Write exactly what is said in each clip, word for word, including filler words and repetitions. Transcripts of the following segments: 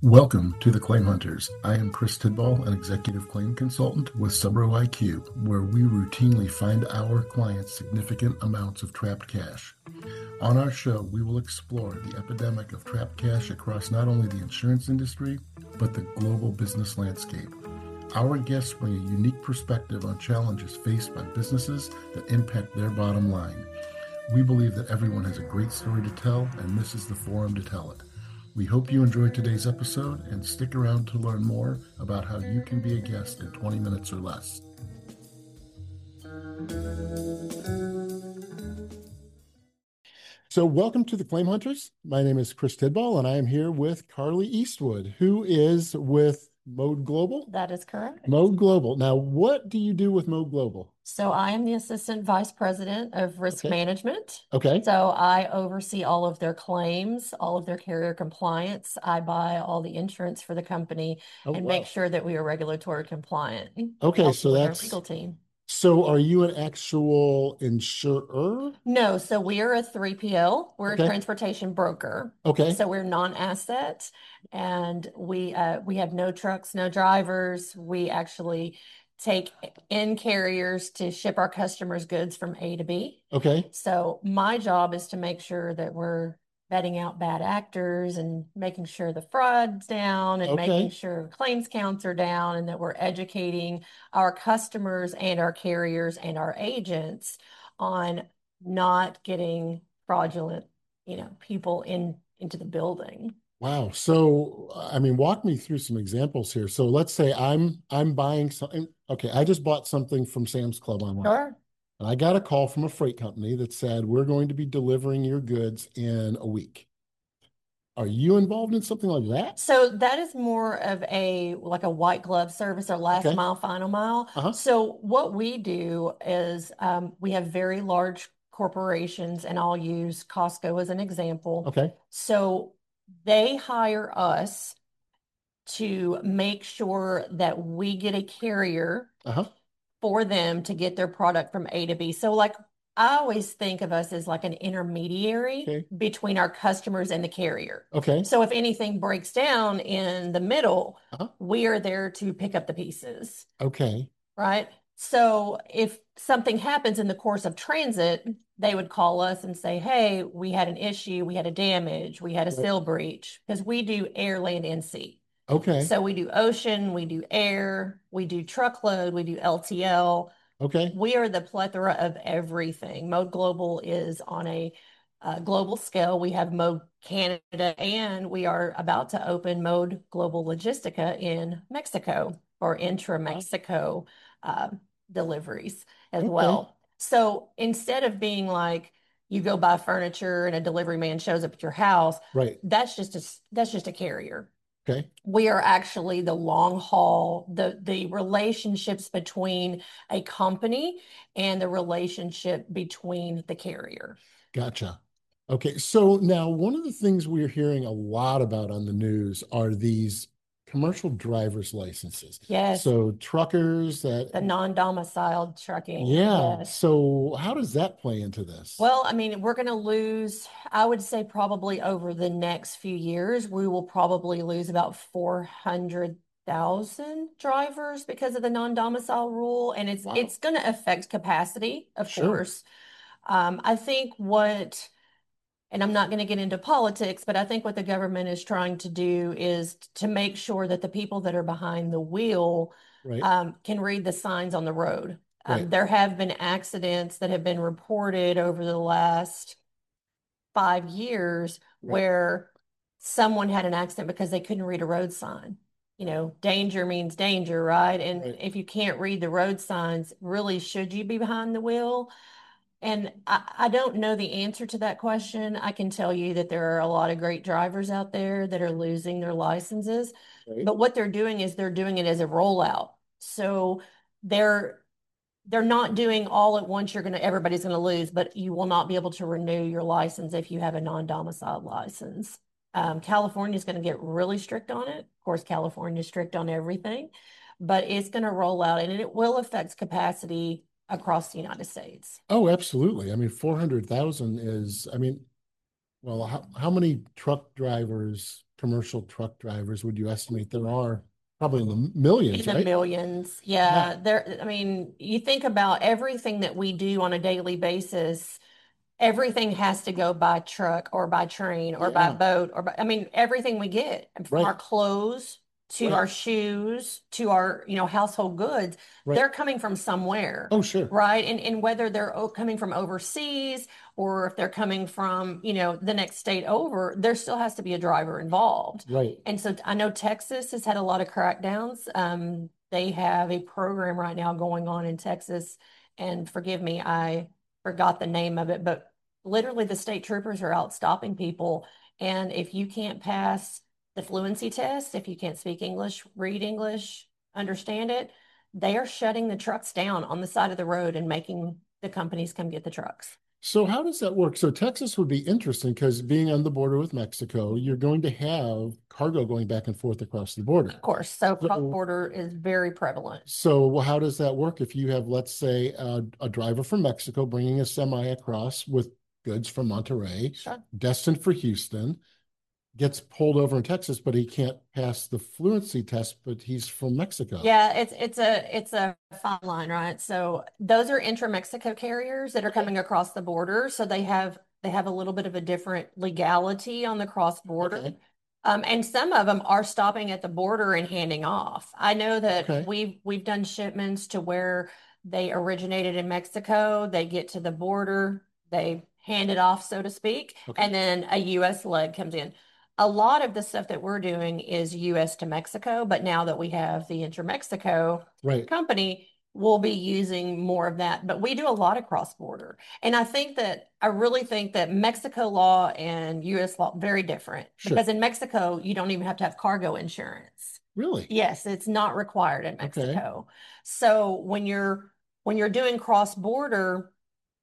Welcome to the Claim Hunters. I am Chris Tidball, an executive claim consultant with Subro I Q, where we routinely find our clients significant amounts of trapped cash. On our show, we will explore the epidemic of trapped cash across not only the insurance industry, but the global business landscape. Our guests bring a unique perspective on challenges faced by businesses that impact their bottom line. We believe that everyone has a great story to tell, and this is the forum to tell it. We hope you enjoyed today's episode and stick around to learn more about how you can be a guest in twenty minutes or less. So welcome to the Claim Hunters. My name is Chris Tidball, and I am here with Carly Eastwood, who is with Mode Global. That is correct. Mode Global. Now, what do you do with Mode Global? So I am the Assistant Vice President of Risk Okay. Management. Okay. So I oversee all of their claims, all of their carrier compliance. I buy all the insurance for the company Oh, and wow. make sure that we are regulatory compliant. Okay, Help so with our that's legal team. so are you an actual insurer? No, so we are a three P L. We're Okay. a transportation broker. Okay. So we're non-asset and we uh, we have no trucks, no drivers. We actually take in carriers to ship our customers' goods from A to B. Okay. So my job is to make sure that we're vetting out bad actors and making sure the fraud's down and Okay. making sure claims counts are down and that we're educating our customers and our carriers and our agents on not getting fraudulent, you know, people in into the building. Wow. So, I mean, walk me through some examples here. So let's say I'm I'm buying something. Okay, I just bought something from Sam's Club online. Sure. And I got a call from a freight company that said, we're going to be delivering your goods in a week. Are you involved in something like that? So that is more of a like a white glove service or last Okay. mile, final mile. Uh-huh. So what we do is um, we have very large corporations, and I'll use Costco as an example. Okay. So they hire us to make sure that we get a carrier Uh-huh. for them to get their product from A to B. So like I always think of us as like an intermediary Okay. between our customers and the carrier. Okay. So if anything breaks down in the middle, Uh-huh. we are there to pick up the pieces, Okay. right? So if something happens in the course of transit, they would call us and say, hey, we had an issue, we had a damage, we had a Right. seal breach, because we do air, land, and sea. Okay. So we do ocean, we do air, we do truckload, we do L T L. Okay. We are the plethora of everything. Mode Global is on a uh, global scale. We have Mode Canada, and we are about to open Mode Global Logistica in Mexico for intra-Mexico uh, deliveries as Okay. well. So instead of being like you go buy furniture and a delivery man shows up at your house, Right. that's just a that's just a carrier. Okay. We are actually the long haul, the the relationships between a company and the relationship between the carrier. Gotcha. Okay, so now one of the things we're hearing a lot about on the news are these commercial driver's licenses. Yes, So truckers that, the non-domiciled trucking. yeah. Yes. So how does that play into this? Well, I mean, we're going to lose, I would say probably over the next few years, we will probably lose about four hundred thousand drivers because of the non-domicile rule. And it's Wow. it's going to affect capacity, of Sure. course. Um, I think what, and I'm not going to get into politics, but I think what the government is trying to do is to make sure that the people that are behind the wheel Right. um, can read the signs on the road. Um, Right. there have been accidents that have been reported over the last five years Right. where someone had an accident because they couldn't read a road sign. You know, danger means danger, right? And Right. if you can't read the road signs, really, should you be behind the wheel? And I, I don't know the answer to that question. I can tell you that there are a lot of great drivers out there that are losing their licenses, Right. but what they're doing is they're doing it as a rollout. So they're they're not doing all at once. You're gonna everybody's gonna lose, but you will not be able to renew your license if you have a non-domiciled license. Um, California is going to get really strict on it. Of course, California is strict on everything, but it's going to roll out and it will affect capacity across the United States. Oh, absolutely. I mean, four hundred thousand is, I mean, Well, how, how many truck drivers, commercial truck drivers, would you estimate there are? Probably in the millions, In the right? millions. Yeah, Yeah. There, I mean, you think about everything that we do on a daily basis, everything has to go by truck or by train or by yeah, boat or by, I mean, everything we get from our right, clothes to right, our shoes to our, you know, household goods, right. they're coming from somewhere, Oh, sure. right? And and whether they're o- coming from overseas or if they're coming from, you know, the next state over, there still has to be a driver involved. Right. And so I know Texas has had a lot of crackdowns. Um, they have a program right now going on in Texas, and forgive me, I forgot the name of it, but literally the state troopers are out stopping people. And if you can't pass the fluency test, if you can't speak English, read English, understand it, they are shutting the trucks down on the side of the road and making the companies come get the trucks. So how does that work? So Texas would be interesting because being on the border with Mexico, you're going to have cargo going back and forth across the Of border. course, so cross So, border is very prevalent. so how does that work if you have, let's say, a, a driver from Mexico bringing a semi across with goods from Monterrey, Sure. destined for Houston, gets pulled over in Texas, but he can't pass the fluency test, but he's from Mexico. Yeah, it's it's a it's a fine line, right? So those are intra-Mexico carriers that are Okay. coming across the border. So they have they have a little bit of a different legality on the cross border. Okay. Um, and some of them are stopping at the border and handing off. I know that Okay. we've we've done shipments to where they originated in Mexico, they get to the border, they hand it off, so to speak, Okay. and then a U S leg comes in. A lot of the stuff that we're doing is U S to Mexico, but now that we have the Inter-Mexico Right. company, we'll be using more of that. But we do a lot of cross-border. And I think that I really think that Mexico law and U S law very different Sure. because in Mexico you don't even have to have cargo insurance. Really? Yes, it's not required in Okay. Mexico. So when you're when you're doing cross-border,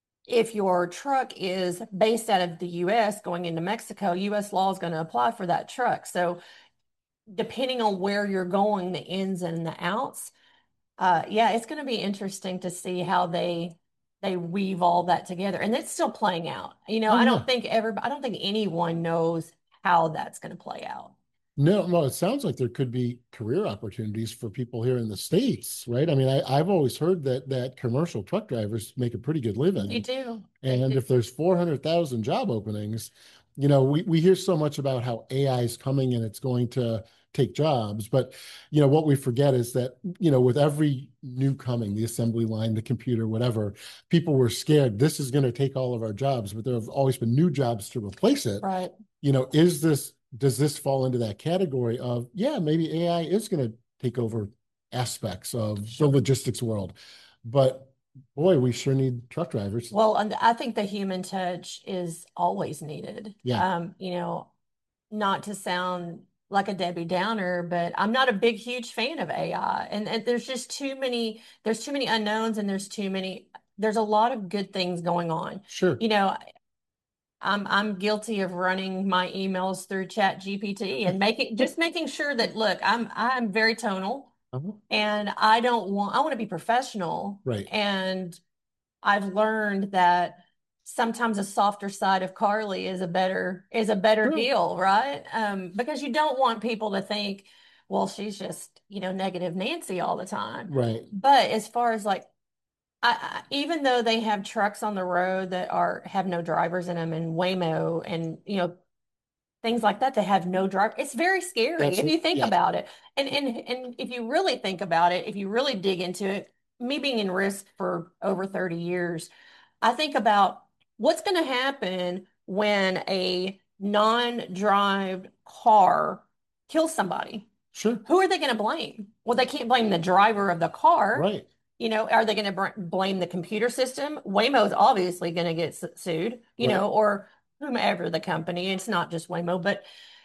if your truck is based out of the U S going into Mexico, U S law is going to apply for that truck. So depending on where you're going, the ins and the outs, uh, yeah, it's going to be interesting to see how they they weave all that together. And it's still playing out. You know, Oh I don't yeah. think everybody, I don't think anyone knows how that's going to play out. No, no, it sounds like there could be career opportunities for people here in the States, right? I mean, I, I've always heard that that commercial truck drivers make a pretty good They living. do. They And do. if there's four hundred thousand job openings, you know, we, we hear so much about how A I is coming and it's going to take jobs. But, you know, what we forget is that, you know, with every new coming, the assembly line, the computer, whatever, people were scared this is going to take all of our jobs, but there have always been new jobs to replace it. Right. You know, is this, does this fall into that category of, yeah, maybe A I is going to take over aspects of the Sure. logistics world, but boy, we sure need truck drivers. Well, and I think the human touch is always needed. Yeah, Um, you know, not to sound like a Debbie Downer, but I'm not a big, huge fan of A I. And, and there's just too many, there's too many unknowns and there's too many, there's a lot of good things going on. sure. You know, I'm I'm guilty of running my emails through Chat G P T and making just making sure that look, I'm I'm very tonal Uh-huh. and I don't want I want to be professional. Right. And I've learned that sometimes a softer side of Carly is a better is a better Sure. deal, right? Um, because you don't want people to think, well, she's just, you know, negative Nancy all the time. Right. But as far as like I, I, even though they have trucks on the road that are have no drivers in them and Waymo and you know things like that that have no driver, it's very scary That's if it. you think Yeah. about it. And and and if you really think about it, if you really dig into it, me being in risk for over thirty years, I think about what's going to happen when a non-drive car kills somebody. Sure. Who are they going to blame? Well, they can't blame the driver of the car. Right. You know, are they going to blame the computer system? Waymo is obviously going to get sued, you Right. know, or whomever the company. It's not just Waymo, but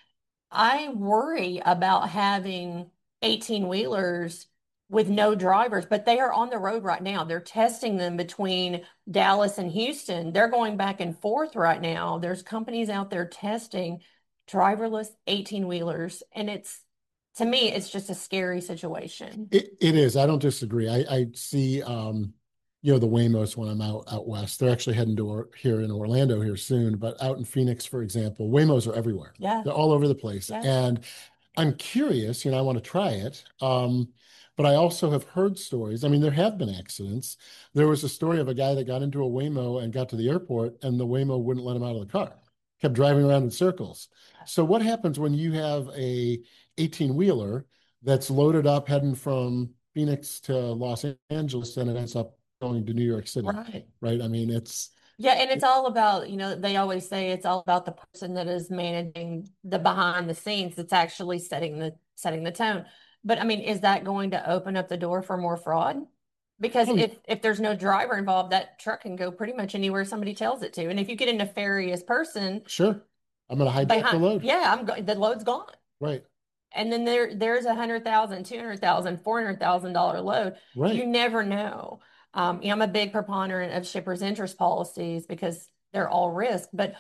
I worry about having eighteen wheelers with no drivers, but they are on the road right now. They're testing them between Dallas and Houston. They're going back and forth right now. There's companies out there testing driverless eighteen wheelers, and it's to me, it's just a scary situation. It, it is. I don't disagree. I, I see um, you know, the Waymos when I'm out out west. They're actually heading to or, here in Orlando here soon, but out in Phoenix, for example, Waymos are everywhere. Yeah, They're all over the place. yeah. And I'm curious, you know, I want to try it. Um, but I also have heard stories. I mean, there have been accidents. There was a story of a guy that got into a Waymo and got to the airport, and the Waymo wouldn't let him out of the car, kept driving around in circles. So what happens when you have a eighteen wheeler that's loaded up heading from Phoenix to Los Angeles and it ends up going to New York City, Right. right? I mean, it's Yeah, and it's all about, you know, they always say it's all about the person that is managing the behind the scenes that's actually setting the setting the tone. But I mean, is that going to open up the door for more fraud? Because oh, if if there's no driver involved, that truck can go pretty much anywhere somebody tells it to. And if you get a nefarious person sure. I'm going to hijack the behind, load. yeah, I'm go the load's gone. Right, And then there there's a hundred thousand, two hundred thousand, four hundred thousand dollar load. You right, never know. Um, you know, I'm a big proponent of shippers interest policies because they're all risk, but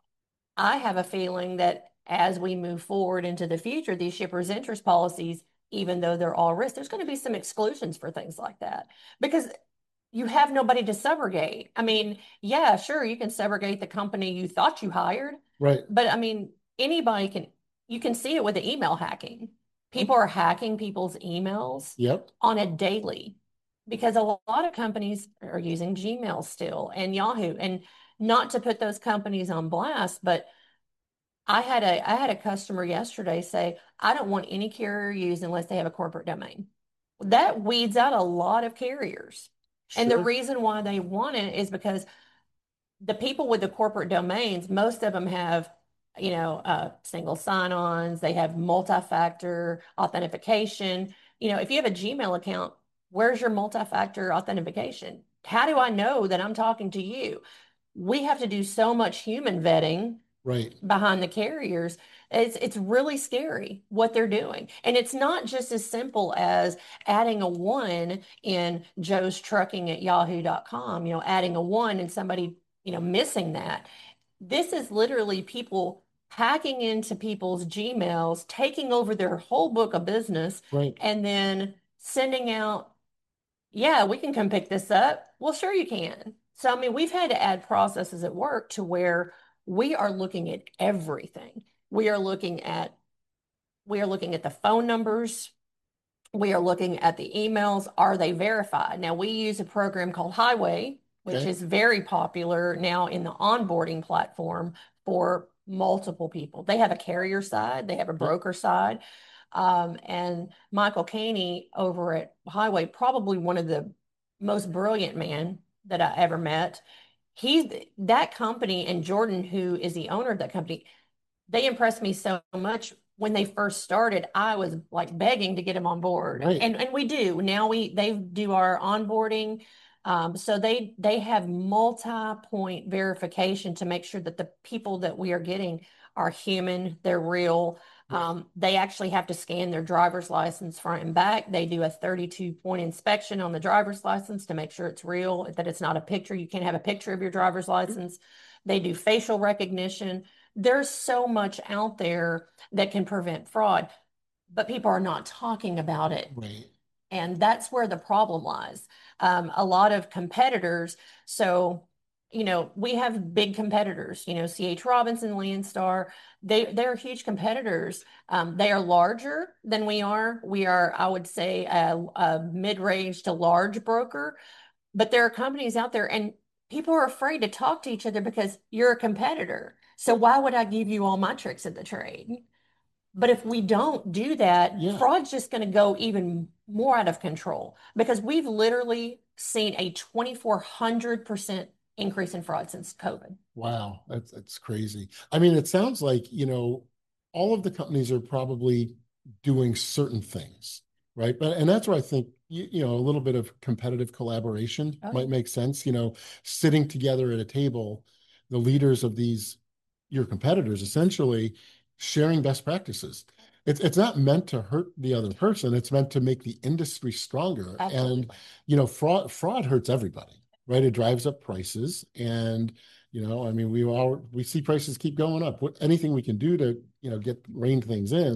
I have a feeling that as we move forward into the future, these shippers interest policies, even though they're all risk, there's going to be some exclusions for things like that because you have nobody to subrogate. I mean, yeah, sure, you can subrogate the company you thought you hired, right. but I mean, anybody can, you can see it with the email hacking. Oh, People are hacking people's emails yep. on a daily because a lot of companies are using Gmail still and Yahoo. And not to put those companies on blast, but I had a I had a customer yesterday say, I don't want any carrier used unless they have a corporate domain. That weeds out a lot of carriers. And the Sure. reason why they want it is because the people with the corporate domains, most of them have, you know, uh, single sign-ons, they have multi-factor authentication. You know, if you have a Gmail account, where's your multi-factor authentication? How do I know that I'm talking to you? We have to do so much human vetting Right. behind the carriers. It's it's really scary what they're doing. And it's not just as simple as adding a one in Joe's trucking at yahoo dot com, you know, adding a one and somebody, you know, missing that. This is literally people hacking into people's Gmails, taking over their whole book of business, Right. and then sending out, yeah, we can come pick this up. Well, sure you can. So, I mean, we've had to add processes at work to where we are looking at everything. We are looking at we are looking at the phone numbers. We are looking at the emails. Are they verified? Now, we use a program called Highway, which Okay. is very popular now in the onboarding platform for multiple people. They have a carrier side, they have a Yep. broker side. Um, and Michael Caney over at Highway, probably one of the most brilliant men that I ever met. He's that company, and Jordan, who is the owner of that company, they impressed me so much when they first started. I was like begging to get them on board, Right. and and we do now. We they do our onboarding, um, so they they have multi-point verification to make sure that the people that we are getting are human, they're real. Right. Um, they actually have to scan their driver's license front and back. They do a thirty-two point inspection on the driver's license to make sure it's real, that it's not a picture. You can't have a picture of your driver's license. They do facial recognition. There's so much out there that can prevent fraud, but people are not talking about it. Right. And that's where the problem lies. Um, a lot of competitors, so, you know, we have big competitors, you know, C H Robinson, Landstar, they, they're huge competitors. Um, they are larger than we are. We are, I would say, a, a mid-range to large broker, but there are companies out there and people are afraid to talk to each other because you're a competitor. So why would I give you all my tricks of the trade? But if we don't do that, Yeah. fraud's just going to go even more out of control because we've literally seen a twenty-four hundred percent increase in fraud since COVID. Wow. That's that's crazy. I mean, it sounds like, you know, all of the companies are probably doing certain things, right? But and that's where I think you, you know, a little bit of competitive collaboration Oh, might yeah. make sense. You know, sitting together at a table, the leaders of these your competitors essentially sharing best practices. It's it's not meant to hurt the other person. It's meant to make the industry stronger. And Absolutely. you know, fraud fraud hurts everybody, right? It drives up prices, and you know, I mean, we all we see prices keep going up. What anything we can do to you know get rein things in,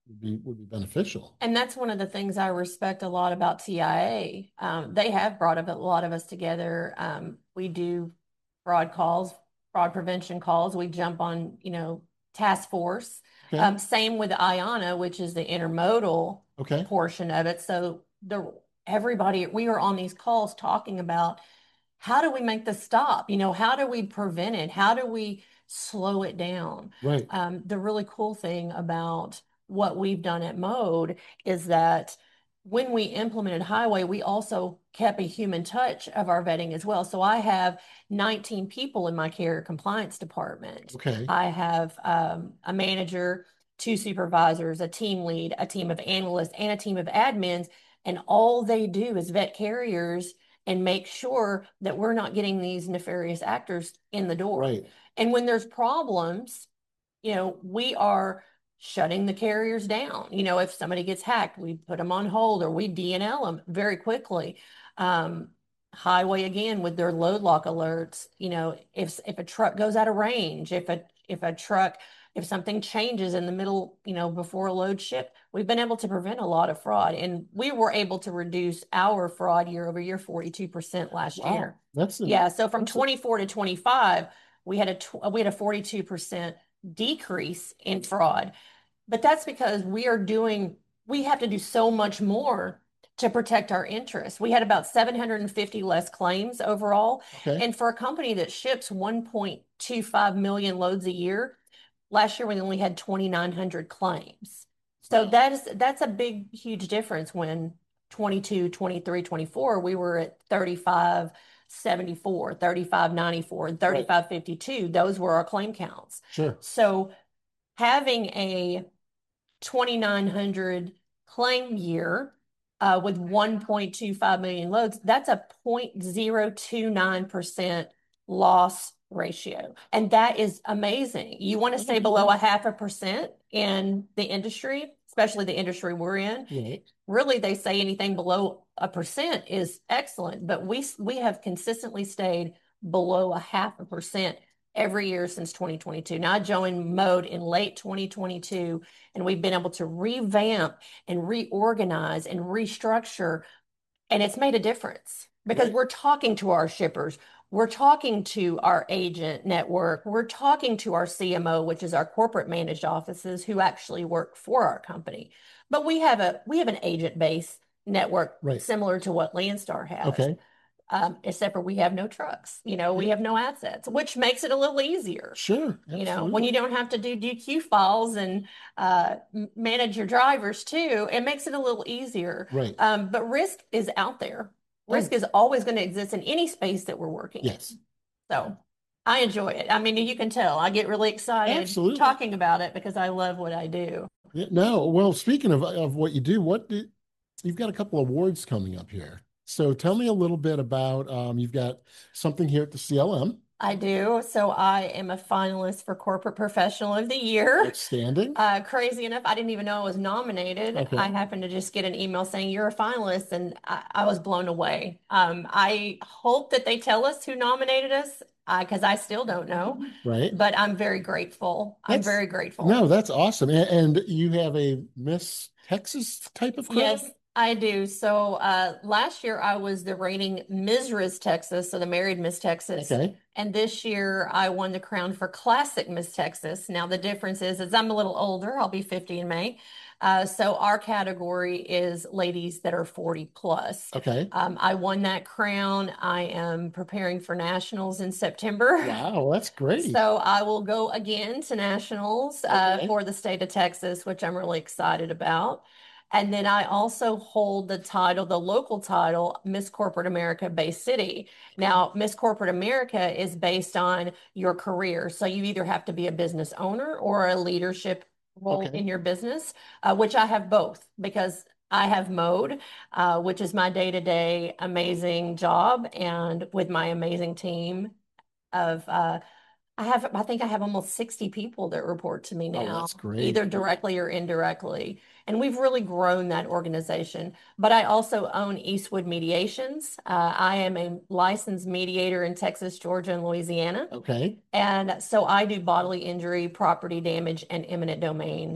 would be would be beneficial. And that's one of the things I respect a lot about T I A. Um, they have brought a lot of us together. Um, we do fraud calls, fraud prevention calls. We jump on, you know, task force. Okay. Um, same with IANA, which is the intermodal Okay. portion of it. So the everybody, we are on these calls talking about how do we make this stop? You know, how do we prevent it? How do we slow it down? Right. Um, the really cool thing about what we've done at Mode is that when we implemented Highway, we also kept a human touch of our vetting as well. So I have nineteen people in my carrier compliance department. Okay. I have um, a manager, two supervisors, a team lead, a team of analysts, and a team of admins. And all they do is vet carriers and make sure that we're not getting these nefarious actors in the door. Right. And when there's problems, you know, we are shutting the carriers down. You know, if somebody gets hacked, we put them on hold or we D N L them very quickly. Um, Highway again with their load lock alerts. You know, if if a truck goes out of range, if a if a truck if something changes in the middle, you know, before a load ship, we've been able to prevent a lot of fraud, and we were able to reduce our fraud year over year forty-two percent last Wow. year. That's a, Yeah, so from that's a, twenty-four to twenty-five, we had a tw- we had a forty-two percent decrease in fraud. But that's because we are doing, we have to do so much more to protect our interests. We had about seven hundred fifty less claims overall. okay. And for a company that ships one point two five million loads a year, last year we only had twenty-nine hundred claims. So Wow. that is that's a big, huge difference when twenty-two, twenty-three, twenty-four, we were at thirty-five seventy-four, thirty-five ninety-four, and Right. thirty-five fifty-two. Those were our claim counts. Sure. So having a twenty-nine hundred claim year uh, with one point two five million loads, that's a zero point zero two nine percent loss ratio. And that is amazing. You want to stay below a half a percent in the industry, especially the industry we're in. Right. Really, they say anything below a percent is excellent, but we we have consistently stayed below a half a percent every year since twenty twenty-two. Now I joined Mode in late twenty twenty-two, and we've been able to revamp and reorganize and restructure, and it's made a difference because Right. we're talking to our shippers. We're talking to our agent network. We're talking to our C M O, which is our corporate managed offices who actually work for our company. But we have a we have an agent base network Right. similar to what Landstar has. Okay. Um, except for we have no trucks, you know, we Yeah. have no assets, which makes it a little easier. Sure. You know, when you Absolutely. don't have to do D Q files and uh, manage your drivers too, it makes it a little easier. Right. Um, but risk is out there. Risk Oh, is always going to exist in any space that we're working in. yes. So I enjoy it. I mean, you can tell I get really excited Absolutely. talking about it because I love what I do. Yeah, no, well, speaking of of what you do, what do, you've got a couple awards coming up here. So tell me a little bit about um, you've got something here at the C L M. I do. So I am a finalist for Corporate Professional of the Year. Outstanding. Uh, crazy enough, I didn't even know I was nominated. Okay. I happened to just get an email saying you're a finalist, and I, I was blown away. Um, I hope that they tell us who nominated us, because I still don't know, Right. but I'm very grateful. I'm That's very grateful. no, that's awesome. And, and you have a Miss Texas type of crown? Yes, I do. So uh, last year I was the reigning Miz Riz Texas, so the married Miss Texas. Okay. And this year I won the crown for classic Miss Texas. Now the difference is, is I'm a little older. I'll be fifty in May. Uh, so our category is ladies that are forty plus. Okay. Um, I won that crown. I am preparing for nationals in September. Wow, that's great. So I will go again to nationals uh, Okay. for the state of Texas, which I'm really excited about. And then I also hold the title, the local title, Miss Corporate America Bay City. Now, Miss Corporate America is based on your career. So you either have to be a business owner or a leadership role Okay. in your business, uh, which I have both because I have Mode, uh, which is my day-to-day amazing job, and with my amazing team of uh, I have, I think I have almost sixty people that report to me Oh, now, that's great. either directly or indirectly. And we've really grown that organization. But I also own Eastwood Mediations. Uh, I am a licensed mediator in Texas, Georgia, and Louisiana. Okay. And so I do bodily injury, property damage, and eminent domain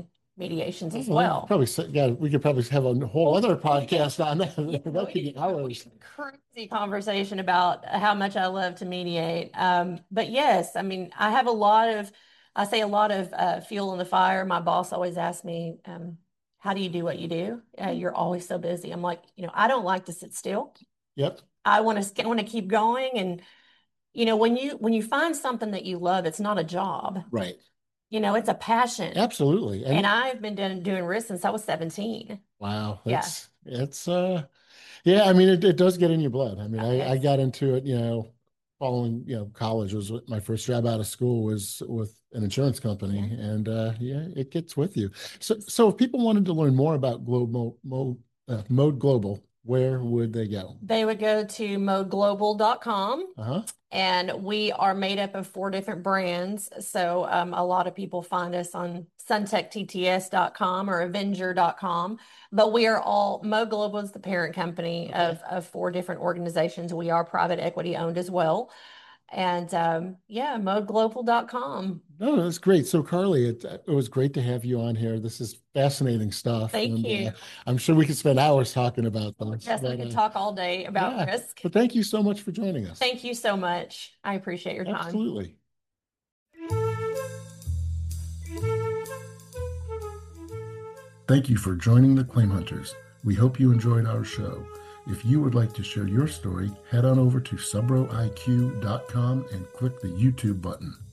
mediations as Oh, well, well. probably, s- yeah, we could probably have a whole other podcast on that. Yeah, That could we be could go hours. crazy conversation about how much I love to mediate. Um, but yes, I mean, I have a lot of, I say a lot of uh, fuel in the fire. My boss always asks me, um, how do you do what you do? Uh, you're always so busy. I'm like, you know, I don't like to sit still. Yep. I want to, want to keep going. And, you know, when you, when you find something that you love, it's not a job, Right. you know, it's a passion. Absolutely. And And I've been doing, doing risk since I was seventeen. wow, Yeah. that's it's uh yeah, I mean it, it does get in your blood. I mean, I, I Yes. got into it, you know, following, you know, college was what my first job out of school was with an insurance company. Yeah. And uh yeah, it gets with you. So so if people wanted to learn more about Globe Mo, Mo, uh, Mode Global, where would they go? They would go to mode global dot com. Uh-huh. And we are made up of four different brands. So um, a lot of people find us on suntech t t s dot com or avenger dot com. But we are all, Mo Global is the parent company Okay. of, of four different organizations. We are private equity owned as well. And um, yeah, mode global dot com. No, that's great. So, Carly, it, it was great to have you on here. This is fascinating stuff. Thank And you. uh, I'm sure we could spend hours talking about this. Yes, I But could uh, talk all day about yeah, risk. but thank you so much for joining us. Thank you so much. I appreciate your time. Absolutely. Thank you for joining the Claim Hunters. We hope you enjoyed our show. If you would like to share your story, head on over to subro I Q dot com and click the YouTube button.